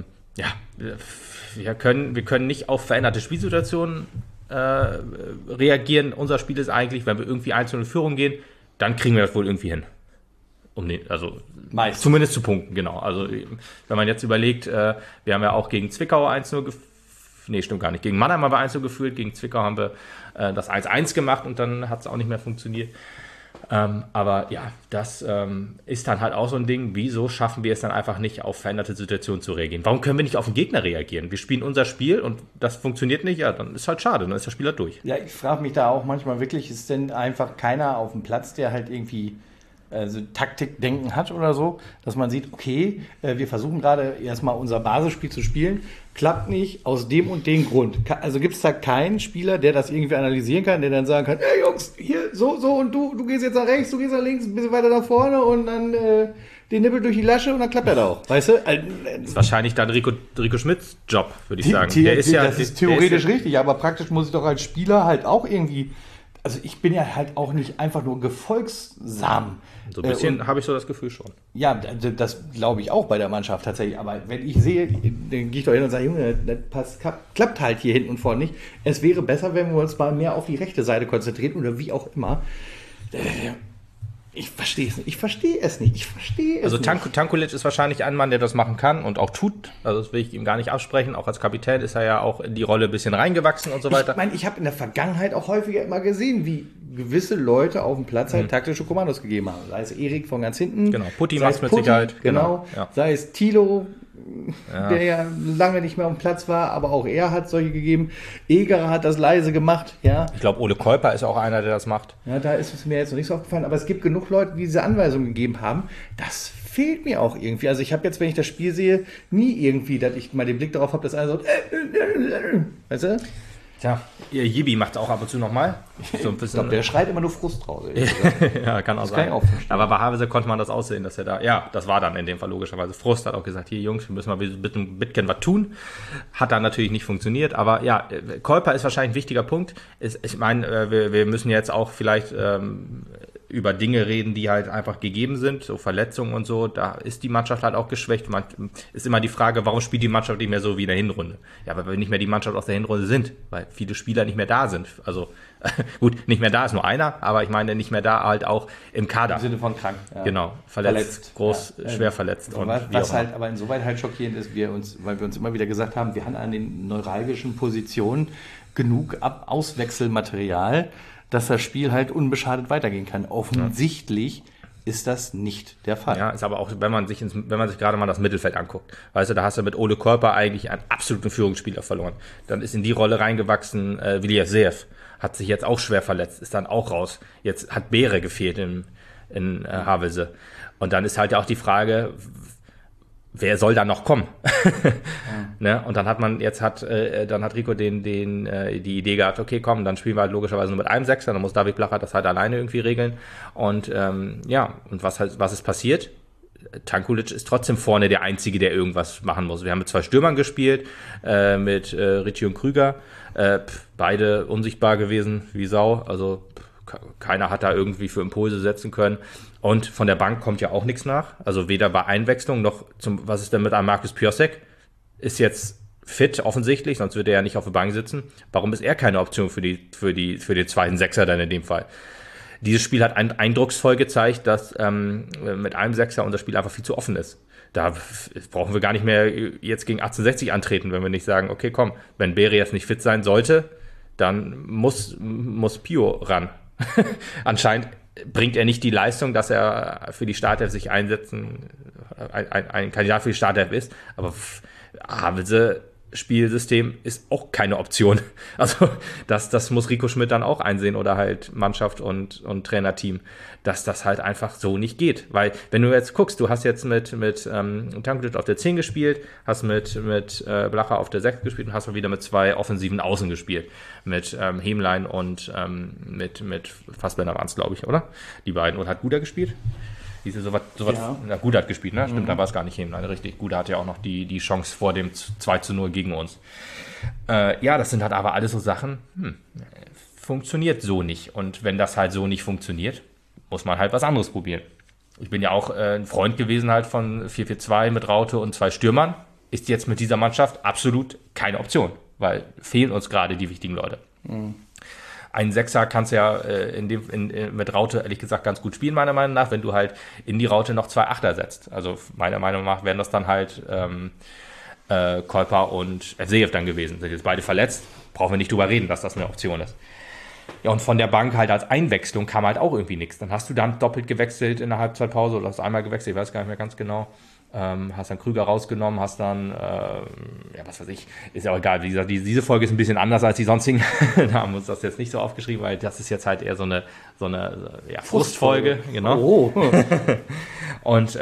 wir können nicht auf veränderte Spielsituationen reagieren. Unser Spiel ist eigentlich, wenn wir irgendwie 1-0 in Führung gehen, dann kriegen wir das wohl irgendwie hin. Zumindest zu punkten, genau. Also wenn man jetzt überlegt, wir haben ja auch gegen Zwickau 1-0 stimmt gar nicht. Gegen Mannheim haben wir 1-0 geführt, gegen Zwickau haben wir das 1-1 gemacht und dann hat es auch nicht mehr funktioniert. Aber ja, das ist dann halt auch so ein Ding, wieso schaffen wir es dann einfach nicht, auf veränderte Situationen zu reagieren? Warum können wir nicht auf den Gegner reagieren? Wir spielen unser Spiel und das funktioniert nicht, ja, dann ist halt schade, dann ist der Spieler durch. Ja, ich frage mich da auch manchmal wirklich, ist denn einfach keiner auf dem Platz, der halt irgendwie Taktikdenken hat oder so, dass man sieht, okay, wir versuchen gerade erstmal unser Basisspiel zu spielen, klappt nicht aus dem und dem Grund. Also gibt es da keinen Spieler, der das irgendwie analysieren kann, der dann sagen kann, ey Jungs, hier so und du gehst jetzt nach rechts, du gehst nach links, ein bisschen weiter nach vorne und dann den Nippel durch die Lasche und dann klappt er da auch, weißt du? Das ist wahrscheinlich dann Rico Schmidts Job, würde ich sagen. Das ist theoretisch richtig, aber praktisch muss ich doch als Spieler halt auch irgendwie, also ich bin ja halt auch nicht einfach nur gefolgsam. So ein bisschen habe ich so das Gefühl schon. Ja, das glaube ich auch bei der Mannschaft tatsächlich. Aber wenn ich sehe, dann gehe ich doch hin und sage, Junge, das klappt halt hier hinten und vorne nicht. Es wäre besser, wenn wir uns mal mehr auf die rechte Seite konzentrieren oder wie auch immer. Ich verstehe es nicht. Also Tankulic ist wahrscheinlich ein Mann, der das machen kann und auch tut. Also das will ich ihm gar nicht absprechen. Auch als Kapitän ist er ja auch in die Rolle ein bisschen reingewachsen und so weiter. Ich meine, ich habe in der Vergangenheit auch häufiger immer gesehen, wie gewisse Leute auf dem Platz halt taktische Kommandos gegeben haben. Sei es Erik von ganz hinten. Genau, Putti macht es mit Sicherheit. Genau. Ja. Sei es Thilo, der ja lange nicht mehr auf dem Platz war, aber auch er hat solche gegeben. Egerer hat das leise gemacht, ja. Ich glaube, Ole Keuper ist auch einer, der das macht. Ja, da ist es mir jetzt noch nicht so aufgefallen, aber es gibt genug Leute, die diese Anweisungen gegeben haben. Das fehlt mir auch irgendwie. Also ich habe jetzt, wenn ich das Spiel sehe, nie irgendwie, dass ich mal den Blick darauf habe, dass einer so, weißt du? Tja, Jibi macht es auch ab und zu nochmal. So ich glaube, der schreit immer nur Frust raus. Ja, kann auch sein. Aber bei Havelse konnte man das aussehen, dass er da, ja, das war dann in dem Fall logischerweise Frust, hat auch gesagt, hier Jungs, wir müssen mal bitte ein bisschen was tun. Hat dann natürlich nicht funktioniert, aber ja, Keuper ist wahrscheinlich ein wichtiger Punkt. Ich meine, wir müssen jetzt auch vielleicht über Dinge reden, die halt einfach gegeben sind, so Verletzungen und so, da ist die Mannschaft halt auch geschwächt. Ist immer die Frage, warum spielt die Mannschaft nicht mehr so wie in der Hinrunde? Ja, weil wir nicht mehr die Mannschaft aus der Hinrunde sind, weil viele Spieler nicht mehr da sind. Also gut, nicht mehr da ist nur einer, aber ich meine nicht mehr da halt auch im Kader. Im Sinne von krank. Ja. Genau, verletzt. Schwer verletzt. Und was halt aber insoweit halt schockierend ist, weil wir uns immer wieder gesagt haben, wir haben an den neuralgischen Positionen genug Auswechselmaterial, dass das Spiel halt unbeschadet weitergehen kann. Offensichtlich ist das nicht der Fall. Ja, ist aber auch, wenn man sich gerade mal das Mittelfeld anguckt. Weißt du, da hast du mit Ole Keuper eigentlich einen absoluten Führungsspieler verloren. Dann ist in die Rolle reingewachsen Villiers Seev. Hat sich jetzt auch schwer verletzt, ist dann auch raus. Jetzt hat Beere gefehlt in Havelse. Und dann ist halt ja auch die Frage, wer soll da noch kommen? Ne? Und dann hat Rico die Idee gehabt, okay, komm, dann spielen wir halt logischerweise nur mit einem Sechser, dann muss David Blacher das halt alleine irgendwie regeln. Und und was ist passiert? Tankulic ist trotzdem vorne der Einzige, der irgendwas machen muss. Wir haben mit 2 Stürmern gespielt, mit Ritchie und Krüger, beide unsichtbar gewesen wie Sau, also keiner hat da irgendwie für Impulse setzen können. Und von der Bank kommt ja auch nichts nach. Also weder bei Einwechslung noch was ist denn mit einem Markus Piasek? Ist jetzt fit offensichtlich, sonst würde er ja nicht auf der Bank sitzen. Warum ist er keine Option für den zweiten Sechser dann in dem Fall? Dieses Spiel hat eindrucksvoll gezeigt, dass mit einem Sechser unser Spiel einfach viel zu offen ist. Da brauchen wir gar nicht mehr jetzt gegen 1860 antreten, wenn wir nicht sagen, okay, komm, wenn Bere jetzt nicht fit sein sollte, dann muss Pio ran. Anscheinend bringt er nicht die Leistung, dass er für die Startelf sich einsetzen, ein Kandidat für die Startelf ist, aber Havelse Spielsystem ist auch keine Option. Also das muss Rico Schmidt dann auch einsehen oder halt Mannschaft und Trainerteam, dass das halt einfach so nicht geht. Weil wenn du jetzt guckst, du hast jetzt mit Tankovic auf der 10 gespielt, hast mit Blacher auf der 6 gespielt und hast mal wieder mit 2 offensiven Außen gespielt. Mit Hemlein und mit Fassbender waren es, glaube ich, oder? Die beiden. Und hat Guda gespielt? Sowas, ja. Na, Guda hat gespielt, ne? Stimmt, da war es gar nicht Hemlein, richtig. Guda hatte ja auch noch die Chance vor dem 2:0 gegen uns. Ja, das sind halt aber alles so Sachen, funktioniert so nicht. Und wenn das halt so nicht funktioniert, muss man halt was anderes probieren. Ich bin ja auch ein Freund gewesen halt von 4-4-2 mit Raute und 2 Stürmern. Ist jetzt mit dieser Mannschaft absolut keine Option, weil fehlen uns gerade die wichtigen Leute. Ein Sechser kannst du ja mit Raute ehrlich gesagt ganz gut spielen, meiner Meinung nach, wenn du halt in die Raute noch 2 Achter setzt. Also meiner Meinung nach wären das dann halt Kolper und Evseev dann gewesen. Sind jetzt beide verletzt, brauchen wir nicht drüber reden, dass das eine Option ist. Ja, und von der Bank halt als Einwechslung kam halt auch irgendwie nichts. Dann hast du dann doppelt gewechselt in der Halbzeitpause oder hast einmal gewechselt, ich weiß gar nicht mehr ganz genau. Hast dann Krüger rausgenommen, hast dann, was weiß ich, ist ja auch egal. Wie gesagt, diese Folge ist ein bisschen anders als die sonstigen. Da haben wir uns das jetzt nicht so aufgeschrieben, weil das ist jetzt halt eher so eine Frustfolge. Genau. Oh. Und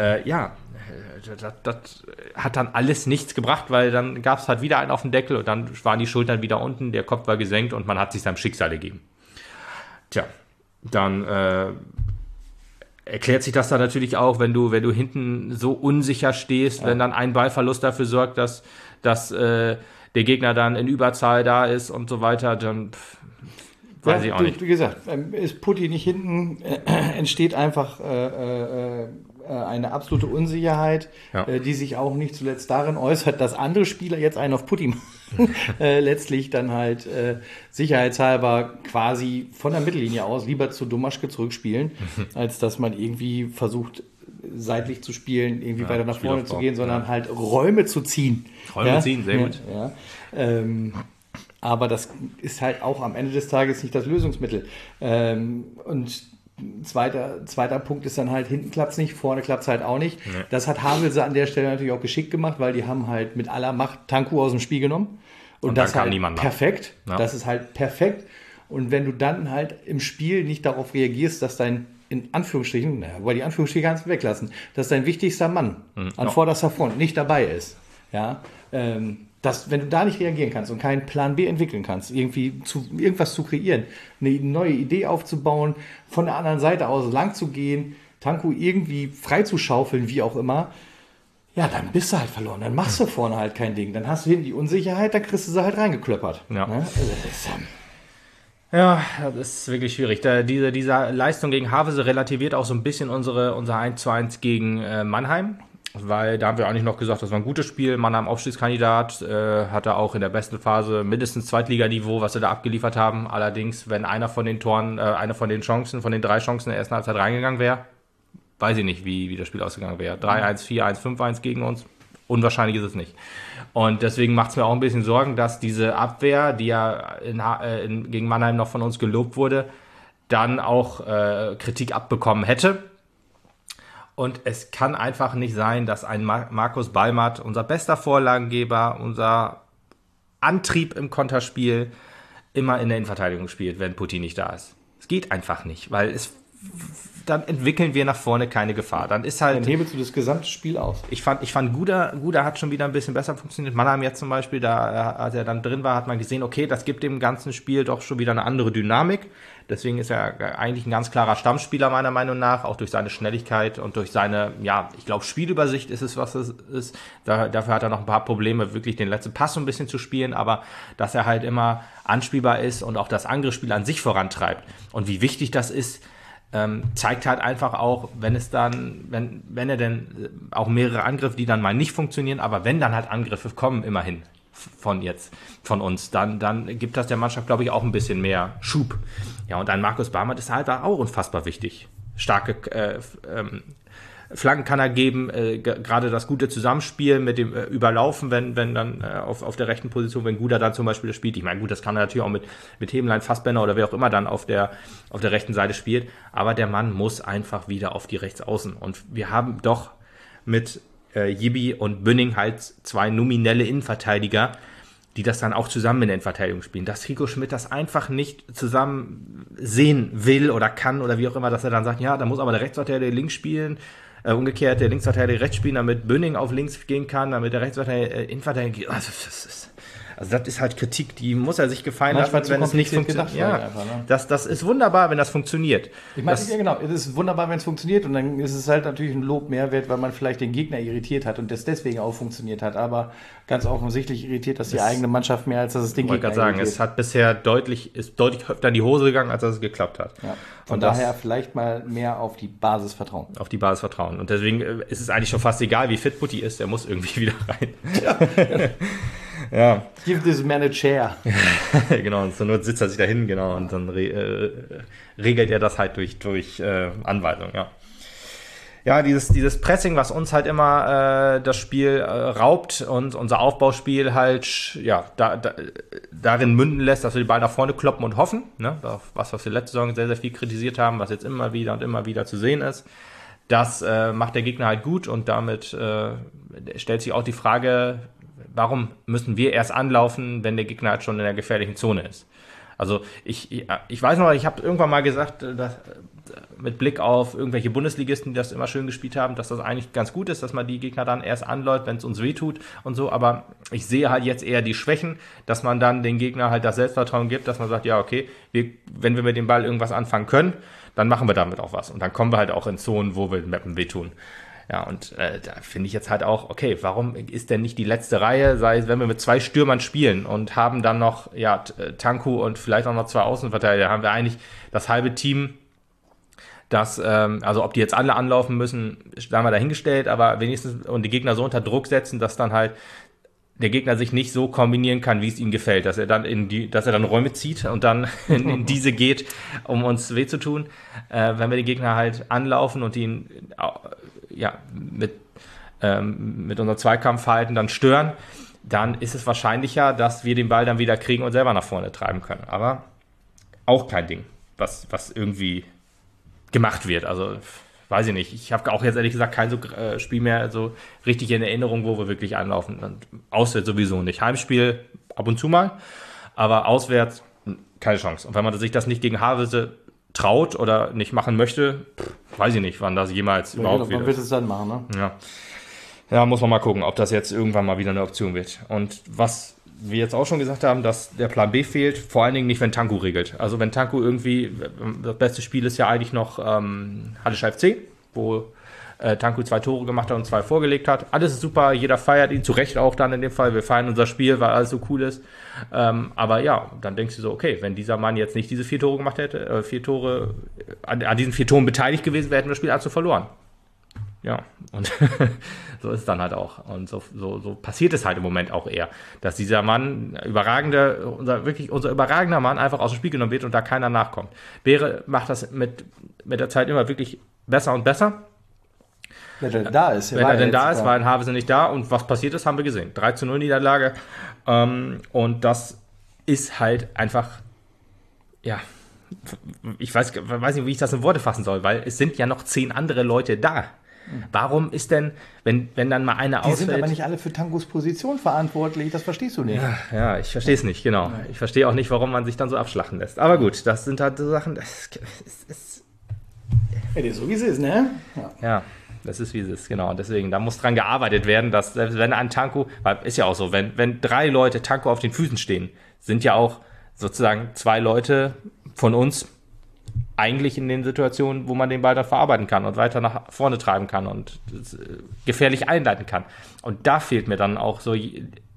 das hat dann alles nichts gebracht, weil dann gab es halt wieder einen auf den Deckel und dann waren die Schultern wieder unten, der Kopf war gesenkt und man hat sich seinem Schicksal gegeben. Tja, dann erklärt sich das dann natürlich auch, wenn du hinten so unsicher stehst, wenn dann ein Ballverlust dafür sorgt, dass der Gegner dann in Überzahl da ist und so weiter, dann weiß ich auch nicht. Wie gesagt, ist Putti nicht hinten, entsteht einfach eine absolute Unsicherheit, die sich auch nicht zuletzt darin äußert, dass andere Spieler jetzt einen auf Putti machen. Letztlich dann halt sicherheitshalber quasi von der Mittellinie aus lieber zu Domaschke zurückspielen, als dass man irgendwie versucht, seitlich zu spielen, irgendwie weiter nach vorne zu gehen, sondern halt Räume zu ziehen. Ziehen, sehr gut. Ja. Aber das ist halt auch am Ende des Tages nicht das Lösungsmittel. Und zweiter Punkt ist dann halt, hinten klappt es nicht, vorne klappt es halt auch nicht. Nee. Das hat Havelse an der Stelle natürlich auch geschickt gemacht, weil die haben halt mit aller Macht Tanku aus dem Spiel genommen. Und das halt perfekt. Ja. Das ist halt perfekt. Und wenn du dann halt im Spiel nicht darauf reagierst, dass dein, in Anführungsstrichen, weil die Anführungsstriche ganz weglassen, dass dein wichtigster Mann an vorderster Front nicht dabei ist, ja, wenn du da nicht reagieren kannst und keinen Plan B entwickeln kannst, irgendwas zu kreieren, eine neue Idee aufzubauen, von der anderen Seite aus lang zu gehen, Tanku irgendwie frei zu schaufeln, wie auch immer, ja, dann bist du halt verloren. Dann machst du vorne halt kein Ding. Dann hast du hinten die Unsicherheit, dann kriegst du sie halt reingeklöppert. Ja. Ne? Ja, das ist wirklich schwierig. Diese Leistung gegen Havelse relativiert auch so ein bisschen unser 1:1 gegen Mannheim. Weil da haben wir eigentlich noch gesagt, das war ein gutes Spiel. Mannheim Aufstiegskandidat, hatte auch in der besten Phase mindestens Zweitliganiveau, was sie da abgeliefert haben. Allerdings, wenn einer von den Toren, von den 3 Chancen in der ersten Halbzeit reingegangen wäre, weiß ich nicht, wie das Spiel ausgegangen wäre. 3-1, 4-1, 5-1 gegen uns. Unwahrscheinlich ist es nicht. Und deswegen macht es mir auch ein bisschen Sorgen, dass diese Abwehr, die ja gegen Mannheim noch von uns gelobt wurde, dann auch Kritik abbekommen hätte. Und es kann einfach nicht sein, dass ein Markus Ballmatt, unser bester Vorlagengeber, unser Antrieb im Konterspiel, immer in der Innenverteidigung spielt, wenn Putti nicht da ist. Es geht einfach nicht, weil dann entwickeln wir nach vorne keine Gefahr. Dann hebelst du das gesamte Spiel aus. Ich fand Guda hat schon wieder ein bisschen besser funktioniert. Mannheim jetzt zum Beispiel, da, als er dann drin war, hat man gesehen, okay, das gibt dem ganzen Spiel doch schon wieder eine andere Dynamik. Deswegen ist er eigentlich ein ganz klarer Stammspieler meiner Meinung nach, auch durch seine Schnelligkeit und durch seine, ich glaube, Spielübersicht ist es, was es ist. Dafür hat er noch ein paar Probleme, wirklich den letzten Pass so ein bisschen zu spielen, aber dass er halt immer anspielbar ist und auch das Angriffsspiel an sich vorantreibt. Und wie wichtig das ist, zeigt halt einfach auch, wenn er denn auch mehrere Angriffe, die dann mal nicht funktionieren, aber wenn dann halt Angriffe kommen, immerhin von uns, dann gibt das der Mannschaft, glaube ich, auch ein bisschen mehr Schub. Ja, und ein Markus Barmert ist halt auch unfassbar wichtig. Starke Flanken kann er geben, gerade das gute Zusammenspiel mit dem Überlaufen, wenn dann auf der rechten Position, wenn Guda dann zum Beispiel das spielt. Ich meine, gut, das kann er natürlich auch mit Hemlein, Fassbender oder wer auch immer dann auf der rechten Seite spielt. Aber der Mann muss einfach wieder auf die Rechtsaußen. Und wir haben doch mit Jibi und Bünning halt zwei nominelle Innenverteidiger, die das dann auch zusammen in der Innenverteidigung spielen. Dass Rico Schmidt das einfach nicht zusammen sehen will oder kann oder wie auch immer, dass er dann sagt, ja, da muss aber der Rechtsverteidiger links spielen, umgekehrt der Linksverteidiger rechts spielen, damit Bünning auf links gehen kann, damit der Rechtsverteidiger Innenverteidiger geht. Also das ist halt Kritik, die muss er sich gefallen lassen, wenn es nicht funktioniert. Ja, einfach, ne? Das ist wunderbar, wenn das funktioniert. Ich meine, ja genau, es ist wunderbar, wenn es funktioniert und dann ist es halt natürlich ein Lob mehr wert, weil man vielleicht den Gegner irritiert hat und das deswegen auch funktioniert hat, aber ganz offensichtlich irritiert das die eigene Mannschaft mehr, als dass es den Gegner irritiert. Ich wollte gerade sagen, es hat bisher deutlich öfter in die Hose gegangen, als dass es geklappt hat. Ja. Von daher vielleicht mal mehr auf die Basis vertrauen. Auf die Basis vertrauen. Und deswegen ist es eigentlich schon fast egal, wie fit Putti ist, der muss irgendwie wieder rein. Ja. Ja. Give this man a chair. Genau, und zur Not sitzt er sich dahin, genau, und dann regelt er das halt durch Anweisung, ja. Ja, dieses Pressing, was uns halt immer das Spiel raubt und unser Aufbauspiel halt, ja, darin münden lässt, dass wir die Ball nach vorne kloppen und hoffen, ne, was wir letzte Saison sehr, sehr viel kritisiert haben, was jetzt immer wieder zu sehen ist. Das macht der Gegner halt gut und damit stellt sich auch die Frage, warum müssen wir erst anlaufen, wenn der Gegner halt schon in der gefährlichen Zone ist? Also ich weiß noch, ich habe irgendwann mal gesagt, dass, mit Blick auf irgendwelche Bundesligisten, die das immer schön gespielt haben, dass das eigentlich ganz gut ist, dass man die Gegner dann erst anläuft, wenn es uns wehtut und so. Aber ich sehe halt jetzt eher die Schwächen, dass man dann den Gegner halt das Selbstvertrauen gibt, dass man sagt, ja okay, wenn wir mit dem Ball irgendwas anfangen können, dann machen wir damit auch was. Und dann kommen wir halt auch in Zonen, wo wir Mappen wehtun. Ja, und da finde ich jetzt halt auch, okay, warum ist denn nicht die letzte Reihe, sei es, wenn wir mit 2 Stürmern spielen und haben dann noch, ja, Tanku und vielleicht auch noch 2 Außenverteidiger, haben wir eigentlich das halbe Team, das, also ob die jetzt alle anlaufen müssen, haben wir dahingestellt, aber wenigstens und die Gegner so unter Druck setzen, dass dann halt der Gegner sich nicht so kombinieren kann, wie es ihm gefällt, dass er dann Räume zieht und dann in diese geht, um uns weh zu tun. Wenn wir den Gegner halt anlaufen und ihn ja, mit unserem Zweikampfverhalten dann stören, dann ist es wahrscheinlicher, dass wir den Ball dann wieder kriegen und selber nach vorne treiben können. Aber auch kein Ding, was irgendwie gemacht wird. Also weiß ich nicht. Ich habe auch jetzt ehrlich gesagt kein so Spiel mehr so richtig in Erinnerung, wo wir wirklich anlaufen. Und auswärts sowieso nicht. Heimspiel ab und zu mal, aber auswärts keine Chance. Und wenn man sich das nicht gegen Havelse traut oder nicht machen möchte, weiß ich nicht, wann das jemals überhaupt wieder. Man wird es dann machen, ne? Ja, muss man mal gucken, ob das jetzt irgendwann mal wieder eine Option wird. Und was wir jetzt auch schon gesagt haben, dass der Plan B fehlt, vor allen Dingen nicht, wenn Tanku regelt. Also wenn Tanku irgendwie, das beste Spiel ist ja eigentlich noch Hallischer FC, wo Tanku 2 Tore gemacht hat und 2 vorgelegt hat. Alles ist super, jeder feiert ihn, zu Recht auch dann in dem Fall. Wir feiern unser Spiel, weil alles so cool ist. Aber ja, dann denkst du so, okay, wenn dieser Mann jetzt nicht diese 4 Tore gemacht hätte, 4 Tore, an diesen 4 Toren beteiligt gewesen wäre, hätten wir das Spiel also verloren. Ja, und so ist es dann halt auch. Und so passiert es halt im Moment auch eher, dass dieser Mann, unser überragender Mann, einfach aus dem Spiel genommen wird und da keiner nachkommt. Beere macht das mit der Zeit immer wirklich besser und besser. Wenn er da ist. Wenn er denn da ist, war in Havelse nicht da. Und was passiert ist, haben wir gesehen. 3:0 Niederlage. Und das ist halt einfach, ja, ich weiß nicht, wie ich das in Worte fassen soll, weil es sind ja noch 10 andere Leute da. Warum ist denn, wenn dann mal einer ausfällt... Die sind aber nicht alle für Tankus Position verantwortlich, das verstehst du nicht. Ja, ich verstehe es nicht, genau. Nein. Ich verstehe auch nicht, warum man sich dann so abschlachten lässt. Aber gut, das sind halt so Sachen, das ist so wie es ist, ne? Ja, das ist wie es ist, genau. Und deswegen, da muss dran gearbeitet werden, dass selbst wenn ein Tanku, weil ist ja auch so, wenn 3 Leute Tanku auf den Füßen stehen, sind ja auch sozusagen 2 Leute von uns eigentlich in den Situationen, wo man den Ball dann verarbeiten kann und weiter nach vorne treiben kann und gefährlich einleiten kann. Und da fehlt mir dann auch so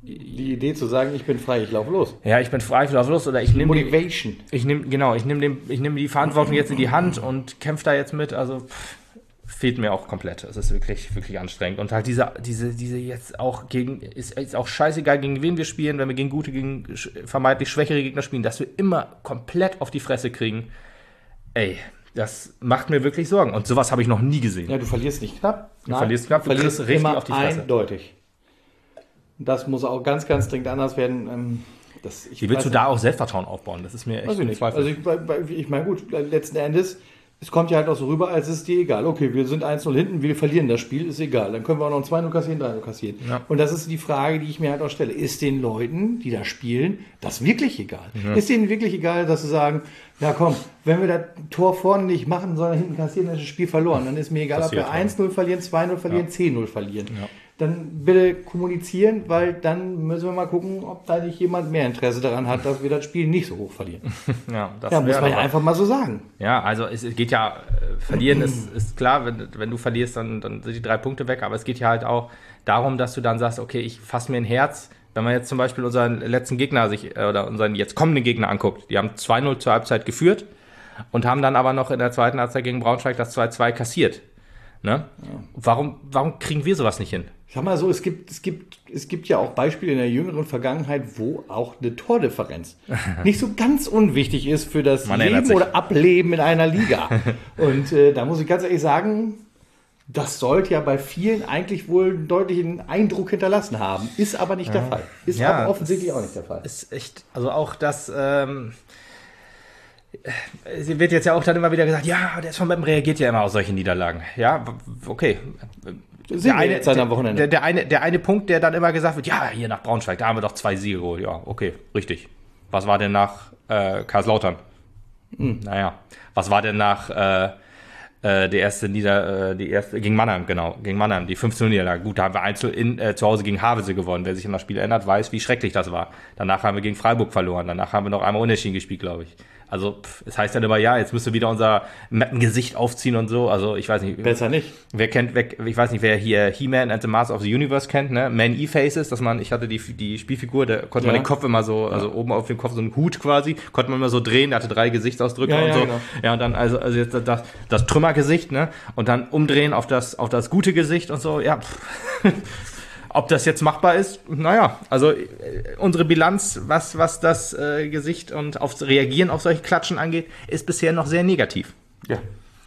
Die Idee zu sagen, ich bin frei, ich laufe los. Ja, ich bin frei, ich laufe los oder ich nehme Motivation. Ich nehme die Verantwortung jetzt in die Hand und kämpfe da jetzt mit. Also fehlt mir auch komplett. Es ist wirklich, wirklich anstrengend. Und halt diese jetzt auch ist auch scheißegal, gegen wen wir spielen, wenn wir gegen vermeintlich schwächere Gegner spielen, dass wir immer komplett auf die Fresse kriegen. Ey, das macht mir wirklich Sorgen. Und sowas habe ich noch nie gesehen. Ja, du verlierst nicht knapp. Du verlierst richtig immer auf die Fresse. Eindeutig. Das muss auch ganz, ganz dringend anders werden. Wie willst du da auch Selbstvertrauen aufbauen? Das ist mir echt ein Zweifel. Also ich meine, gut, letzten Endes, es kommt ja halt auch so rüber, als ist dir egal. Okay, wir sind 1-0 hinten, wir verlieren das Spiel, ist egal. Dann können wir auch noch 2-0 kassieren, 3-0 kassieren. Ja. Und das ist die Frage, die ich mir halt auch stelle. Ist den Leuten, die da spielen, das wirklich egal? Ja. Ist denen wirklich egal, dass sie sagen, ja komm, wenn wir das Tor vorne nicht machen, sondern hinten kassieren, dann ist das Spiel verloren. Dann ist mir egal, ob wir 1-0 verlieren, 2-0 verlieren, 10-0 verlieren. Ja. Dann bitte kommunizieren, weil dann müssen wir mal gucken, ob da nicht jemand mehr Interesse daran hat, dass wir das Spiel nicht so hoch verlieren. Das muss man ja einfach mal so sagen. Ja, also es geht ja, verlieren ist klar, wenn du verlierst, dann sind die 3 Punkte weg, aber es geht ja halt auch darum, dass du dann sagst, okay, ich fasse mir ein Herz, wenn man jetzt zum Beispiel unseren letzten Gegner oder unseren jetzt kommenden Gegner anguckt, die haben 2-0 zur Halbzeit geführt und haben dann aber noch in der zweiten Halbzeit gegen Braunschweig das 2-2 kassiert. Ne? Ja. Warum kriegen wir sowas nicht hin? Sag mal so, es gibt ja auch Beispiele in der jüngeren Vergangenheit, wo auch eine Tordifferenz nicht so ganz unwichtig ist für das Leben oder Ableben in einer Liga. Und da muss ich ganz ehrlich sagen, das sollte ja bei vielen eigentlich wohl einen deutlichen Eindruck hinterlassen haben. Ist aber nicht der Fall. Ist aber offensichtlich auch nicht der Fall. Ist echt, also auch das... Sie wird jetzt ja auch dann immer wieder gesagt, ja, der SV Meppen reagiert ja immer auf solche Niederlagen. Ja, okay. Der eine Punkt, der dann immer gesagt wird, ja, hier nach Braunschweig, da haben wir doch 2 Siege geholt. Ja, okay, richtig. Was war denn nach Karlslautern? Naja, was war denn nach die erste gegen Mannheim, genau, gegen Mannheim, die 15-Niederlage. Gut, da haben wir zu Hause gegen Havelse gewonnen. Wer sich an das Spiel erinnert, weiß, wie schrecklich das war. Danach haben wir gegen Freiburg verloren. Danach haben wir noch einmal unentschieden gespielt, glaube ich. Also, es heißt dann immer, ja, jetzt müssen wir wieder unser Mappengesicht aufziehen und so. Also, ich weiß nicht. Besser nicht. Ich weiß nicht, wer hier He-Man and the Master of the Universe kennt, ne? Man-E-Faces, ich hatte die Spielfigur, da konnte man den Kopf immer so, also oben auf dem Kopf so einen Hut quasi, konnte man immer so drehen, der hatte 3 Gesichtsausdrücke und so. Genau. Ja, und dann, also jetzt das Trümmergesicht, ne? Und dann umdrehen auf das gute Gesicht und so, ja. Ob das jetzt machbar ist, naja, also unsere Bilanz, was das Gesicht und aufs Reagieren auf solche Klatschen angeht, ist bisher noch sehr negativ. Ja.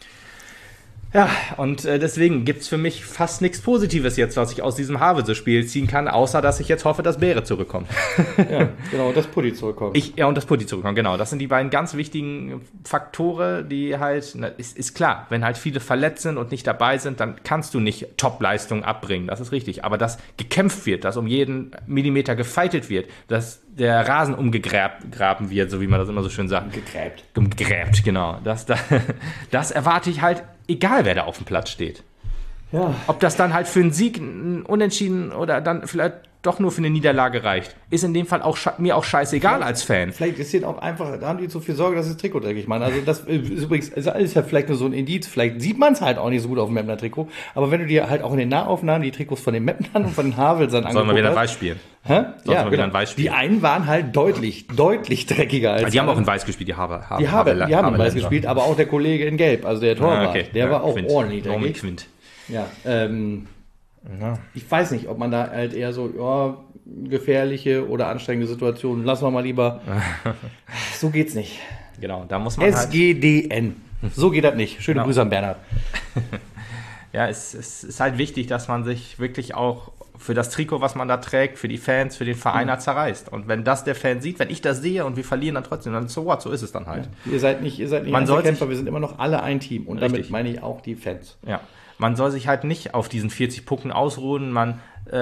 Ja, und deswegen gibt's für mich fast nichts Positives jetzt, was ich aus diesem Havelse-Spiel ziehen kann, außer dass ich jetzt hoffe, dass Beere zurückkommt. Ja, genau, dass Putti zurückkommt. Und dass Putti zurückkommt, genau. Das sind die beiden ganz wichtigen Faktoren, die halt, ist klar, wenn halt viele verletzt sind und nicht dabei sind, dann kannst du nicht Top-Leistungen abbringen, das ist richtig. Aber dass gekämpft wird, dass um jeden Millimeter gefeitet wird, dass der Rasen umgegraben wird, so wie man das immer so schön sagt. Gegräbt, genau. Das erwarte ich halt, egal wer da auf dem Platz steht. Ja. Ob das dann halt für einen Sieg, einen Unentschieden oder dann vielleicht doch nur für eine Niederlage reicht, ist in dem Fall auch mir auch scheißegal als Fan. Vielleicht ist denen auch einfach, da haben die zu viel Sorge, dass das Trikot dreckig machen. Also das ist übrigens, ist ja vielleicht nur so ein Indiz, vielleicht sieht man es halt auch nicht so gut auf dem Mapner Trikot, aber wenn du dir halt auch in den Nahaufnahmen die Trikots von den Mapnern und von den Havelsern anguckst. Sollen wir wieder ein Weiß spielen? Ja, wieder ein Weiß spielen. Die einen waren halt deutlich dreckiger als die haben auch in Weiß gespielt, die haben in Weiß gespielt, aber auch der Kollege in Gelb, also der Torwart, der war auch ordentlich dreckig. Quint. Ja, ich weiß nicht, ob man da halt eher so, gefährliche oder anstrengende Situationen, lassen wir mal lieber. So geht's nicht. Genau, da muss man SGDN. So geht das nicht. Schöne Grüße an Bernhard. Ja, es ist halt wichtig, dass man sich wirklich auch für das Trikot, was man da trägt, für die Fans, für den Verein zerreißt. Und wenn das der Fan sieht, wenn ich das sehe und wir verlieren dann trotzdem, dann so ist es dann halt. Ja. Ihr seid nicht Kämpfer, wir sind immer noch alle ein Team. Und damit meine ich auch die Fans. Ja. Man soll sich halt nicht auf diesen 40 Punkten ausruhen. Man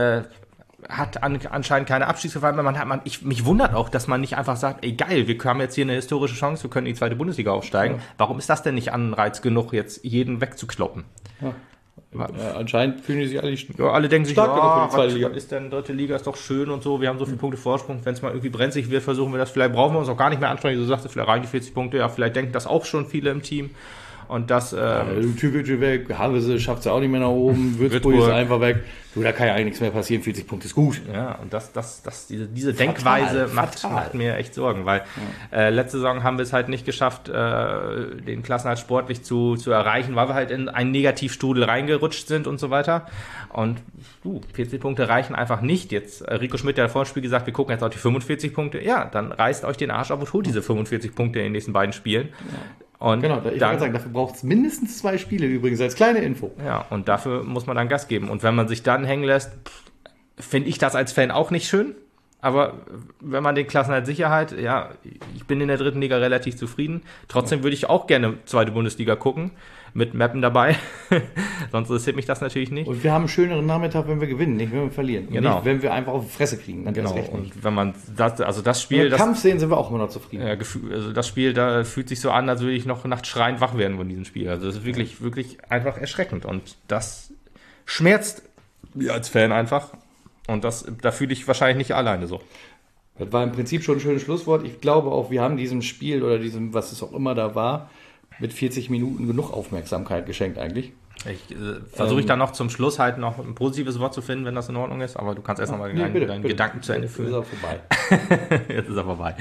hat anscheinend keine Abstiegsgefahr. Mich wundert auch, dass man nicht einfach sagt, ey geil, wir haben jetzt hier eine historische Chance, wir können in die 2. Bundesliga aufsteigen. Ja. Warum ist das denn nicht Anreiz genug, jetzt jeden wegzukloppen? Ja. Anscheinend fühlen die sich alle nicht alle denken sich, was ist denn 3. Liga, ist doch schön und so, wir haben so viele Punkte Vorsprung, wenn es mal irgendwie brenzlig wird, versuchen wir das, vielleicht brauchen wir uns auch gar nicht mehr anstrengen, so sagst du, vielleicht reichen die 40 Punkte, ja, vielleicht denken das auch schon viele im Team Und das Türkgücü weg, Havelse schafft es ja auch nicht mehr nach oben, Würzburg ist einfach weg. Du, da kann ja eigentlich nichts mehr passieren, 40 Punkte ist gut. Ja, und diese Denkweise macht mir echt Sorgen, weil letzte Saison haben wir es halt nicht geschafft, den Klassenerhalt sportlich zu erreichen, weil wir halt in einen Negativstrudel reingerutscht sind und so weiter. Und 40 Punkte reichen einfach nicht. Jetzt Rico Schmidt hat vor dem Spiel gesagt, wir gucken jetzt auf die 45 Punkte. Ja, dann reißt euch den Arsch auf und holt diese 45 Punkte in den nächsten beiden Spielen. Ja. Und genau, ich würde sagen, dafür braucht es mindestens 2 Spiele übrigens, als kleine Info. Ja, und dafür muss man dann Gas geben. Und wenn man sich dann hängen lässt, finde ich das als Fan auch nicht schön. Aber wenn man den Klassenerhalt Sicherheit, ja, ich bin in der 3. Liga relativ zufrieden. Trotzdem würde ich auch gerne 2. Bundesliga gucken, mit Mappen dabei. Sonst interessiert mich das natürlich nicht. Und wir haben einen schöneren Nachmittag, wenn wir gewinnen, nicht wenn wir verlieren. Und genau. Nicht, wenn wir einfach auf die Fresse kriegen. Dann genau. Recht Und wenn man das Spiel... Im Kampf sehen, sind wir auch immer noch zufrieden. Also das Spiel, da fühlt sich so an, als würde ich noch nachts schreiend wach werden von diesem Spiel. Also das ist wirklich, wirklich einfach erschreckend. Und das schmerzt mir als Fan einfach. Und da fühle ich wahrscheinlich nicht alleine so. Das war im Prinzip schon ein schönes Schlusswort. Ich glaube auch, wir haben diesem Spiel oder diesem, was es auch immer da war, mit 40 Minuten genug Aufmerksamkeit geschenkt eigentlich. Versuche ich dann noch zum Schluss halt noch ein positives Wort zu finden, wenn das in Ordnung ist. Aber du kannst erst noch mal deinen Gedanken zu Ende führen. Jetzt ist er vorbei. Jetzt ist er vorbei.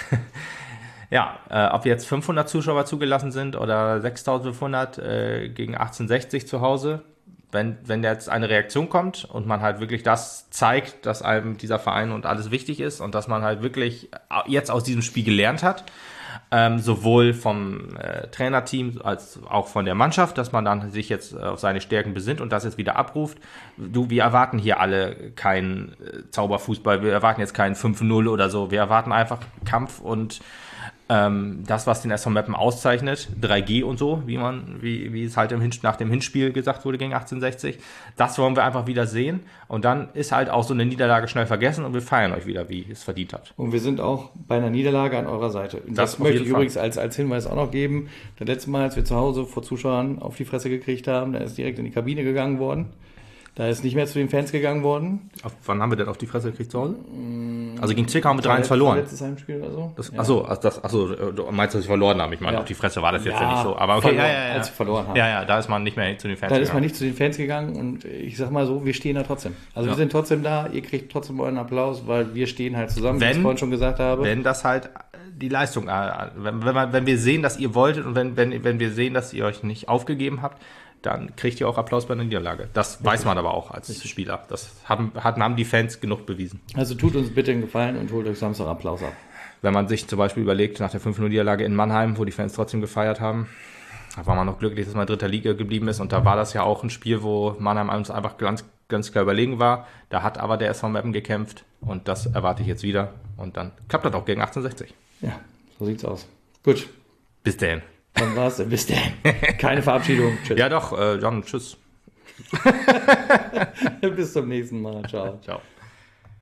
Ja, ob jetzt 500 Zuschauer zugelassen sind oder 6500 gegen 1860 zu Hause, wenn jetzt eine Reaktion kommt und man halt wirklich das zeigt, dass einem dieser Verein und alles wichtig ist und dass man halt wirklich jetzt aus diesem Spiel gelernt hat, sowohl vom Trainerteam als auch von der Mannschaft, dass man dann sich jetzt auf seine Stärken besinnt und das jetzt wieder abruft. Wir erwarten hier alle keinen Zauberfußball, wir erwarten jetzt keinen 5-0 oder so, wir erwarten einfach Kampf und das, was den SV Meppen auszeichnet, 3G und so, wie es halt nach dem Hinspiel gesagt wurde gegen 1860, das wollen wir einfach wieder sehen. Und dann ist halt auch so eine Niederlage schnell vergessen und wir feiern euch wieder, wie es verdient hat. Und wir sind auch bei einer Niederlage an eurer Seite. Das möchte ich übrigens als Hinweis auch noch geben. Das letzte Mal, als wir zu Hause vor Zuschauern auf die Fresse gekriegt haben, da ist direkt in die Kabine gegangen worden. Da ist nicht mehr zu den Fans gegangen worden. Wann haben wir denn auf die Fresse gekriegt zu Hause? Also gegen Zwickau haben wir 3-1 verloren. Letztes Heimspiel oder so. Du meinst, dass ich verloren habe? Ich meine, auf die Fresse war das jetzt ja nicht so. Aber okay, als wir verloren haben. Ja, da ist man nicht mehr zu den Fans gegangen. Da ist man nicht zu den Fans gegangen und ich sag mal so, wir stehen da trotzdem. Also wir sind trotzdem da, ihr kriegt trotzdem euren Applaus, weil wir stehen halt zusammen, wie ich es vorhin schon gesagt habe. Wenn das halt die Leistung, wenn wir sehen, dass ihr wolltet und wenn wir sehen, dass ihr euch nicht aufgegeben habt, dann kriegt ihr auch Applaus bei der Niederlage. Das weiß man aber auch als Spieler. Das haben die Fans genug bewiesen. Also tut uns bitte einen Gefallen und holt euch Samstag Applaus ab. Wenn man sich zum Beispiel überlegt, nach der 5-0-Niederlage in Mannheim, wo die Fans trotzdem gefeiert haben, da war man noch glücklich, dass man in 3. Liga geblieben ist. Und da war das ja auch ein Spiel, wo Mannheim uns einfach ganz, ganz klar überlegen war. Da hat aber der SV Meppen gekämpft und das erwarte ich jetzt wieder. Und dann klappt das auch gegen 1860. Ja, so sieht's aus. Gut. Bis dahin. Dann war's. Bis dann. Keine Verabschiedung. Tschüss. Ja doch, John, tschüss. Bis zum nächsten Mal. Ciao. Ciao.